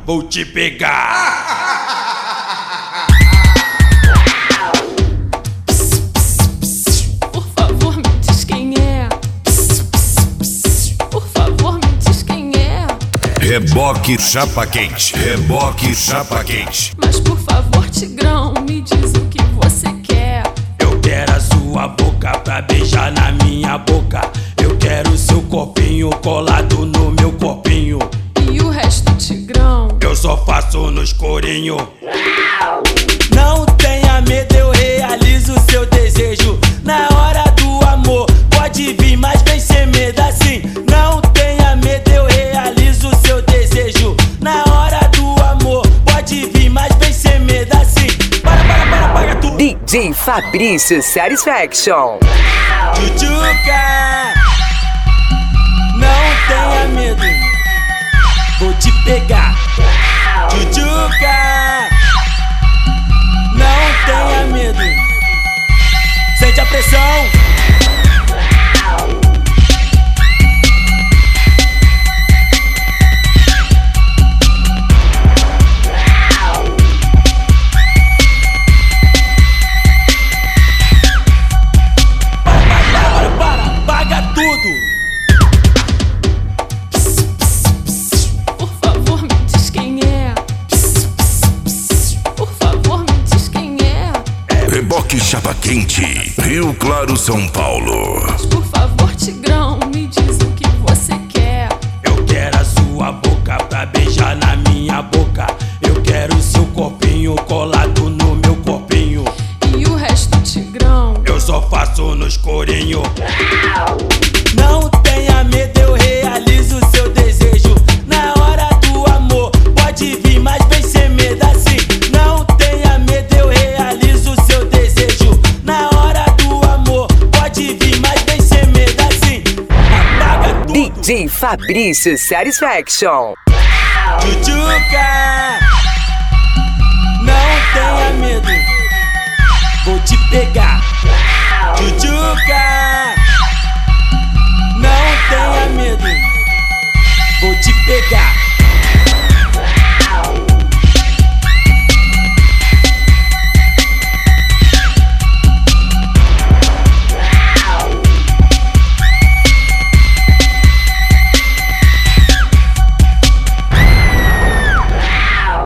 vou te pegar. Por favor, me diz quem é. Por favor, me diz quem é. Reboque Chapa Quente. Reboque Chapa Quente. Mas por favor, Tigrão, me diz o que você quer. Eu quero a sua boca pra beijar na minha boca. Eu quero seu corpinho colado no meu corpinho. E o resto, Tigrão? Eu só faço no escurinho. Não tenha medo, eu realizo seu desejo. Na hora do amor, pode vir, mas vem sem medo assim. Não tenha medo, eu realizo seu desejo. Na hora do amor, pode vir, mas vem sem medo assim. Para tudo. DJ Fabrício Satisfaction. Tchutchuca, não tenha medo, vou te pegar. Tchutchuca, não tenha medo, sente a pressão. Paga tudo. Por favor, me diz quem é. Por favor, me diz quem é. Reboque Chapa Quente. Rio Claro, São Paulo. Mas por favor, Tigrão, me diz o que você quer. Eu quero a sua boca pra beijar na minha boca. Eu quero seu corpinho colado no meu corpinho. E o resto, Tigrão? Eu só faço no escurinho. Não tenha medo, eu realizo seu desejo. Na hora do amor, pode vir, mas vem sem medo assim. Não tenha medo, eu realizo seu desejo. Na hora do amor, pode vir, mas vem sem medo assim. Apaga tudo. DJ Fabrício Satisfaction. Tchutchuca, não tenha medo, vou te pegar.